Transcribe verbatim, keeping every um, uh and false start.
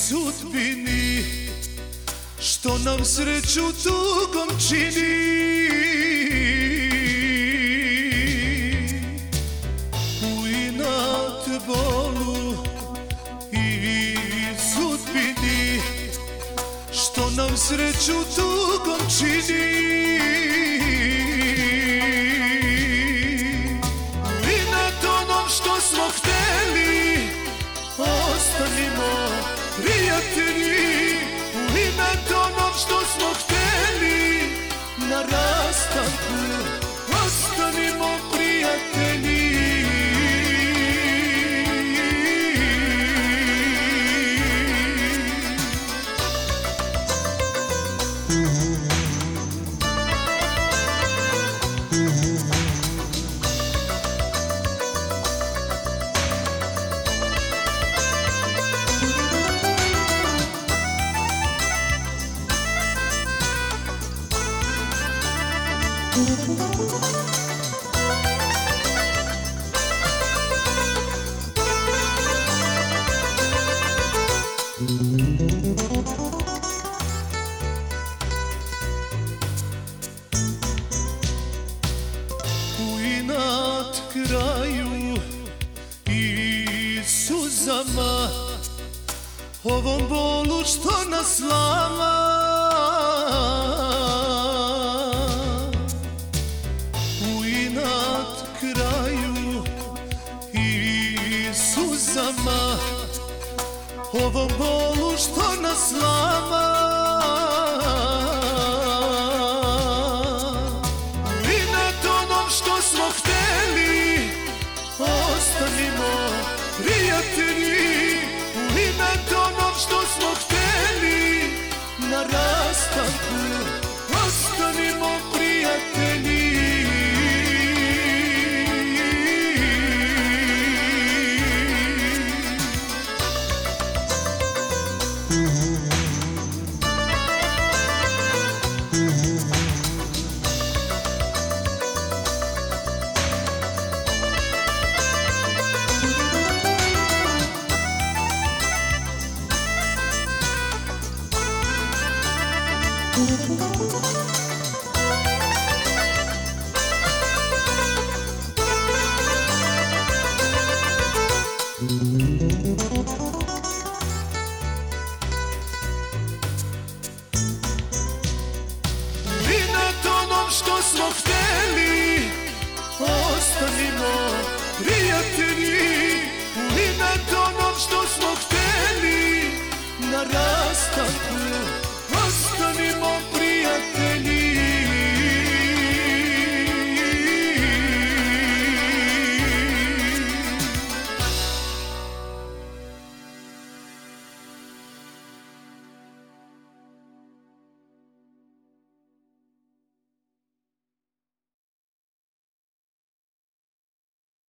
sudbini, što nam sreću tugom čini. U inat bolu i sudbini, što nam sreću tugom čini. U inat onom što smo hteli, ostanimo prijatelji. U inat onom što smo hteli, na rastanku ostanimo prijatelji. U inat kraju i suzama, ovom bolu što nas lama. U inat kraju i suzama, ovom bolu što nas lama. U inat onom što smo hteli, ostanimo prijatelji. U inat onom što smo hteli, na rastanku ostanimo prijatelji. Inat onom što smo hteli, ostanimo prijatelji. U inat onom što smo hteli, na rastanku